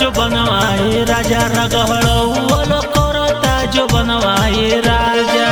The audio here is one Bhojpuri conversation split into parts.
जो बनवाए राजा रगड़ौल करता जो बनवाए राजा।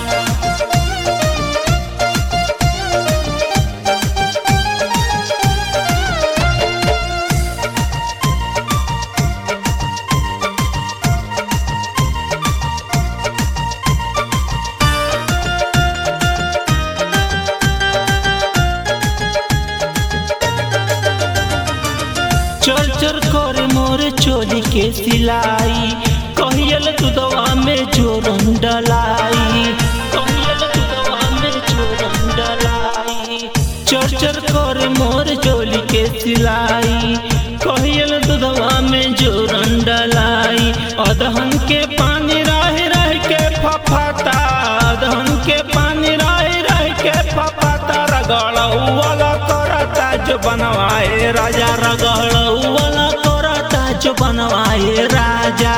चल चल करे मोर चोली के सिलाई, कहियल दूधवा में जोरन डलाई, कहियल दूधवा में जोरन डलाई। चल चल करे मोर चोली के सिलाई, कहियल दूधवा में जोरन डलाई। अदहन के पानी रह रह के फफाता, अदहन के पानी रह रह के फफाता। रगड़ौल करता जो बनवाए राजा, रगड़ौल करता जो बनवाए राजा।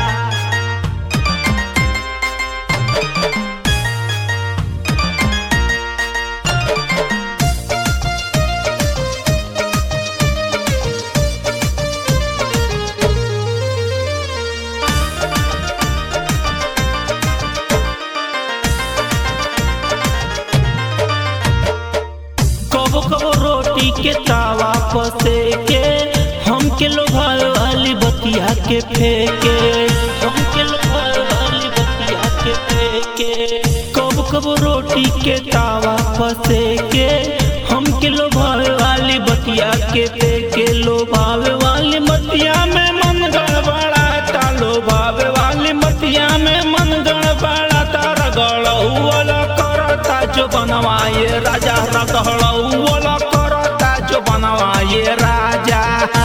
कबो कबो रोटी के तावा पसे के हमके लोभावे वाली बतिया के फेंके, हमके लोभावे वाली बतिया के फेंके। कबो कबो रोटी के तावा पसे के हमके लोभावे वाली बतिया के फेंके। लोभावे वाली मतिया में मन गड़बड़ाता, लोभावे वाली मतिया में मन गड़बड़ाता। रगड़ौल करता जो बनवाए राजा, रगड़ौल करता जो बनवाए राजा।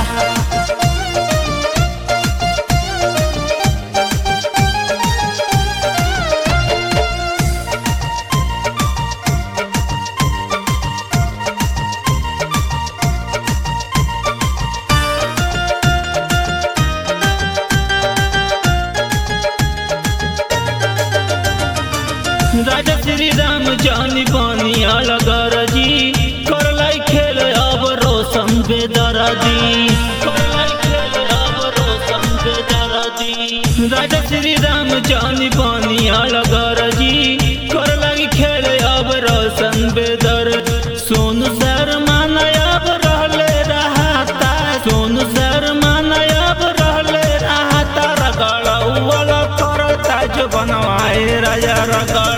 राजा श्री राम जानी बानी अलगर जी, करलाई खेल अब रोशन बेदर्दी, करलाई खेल अब रोशन बेदर्दी। राजा श्री राम जानी बानी अलगर जी, करलाई खेल अब रोशन बेदर्दी। सोनू शर्मा नायब रहले रहता, सोनू शर्मा नायब रहले रहता। रगड़ौल करता जो बनवाए राजा, रगड़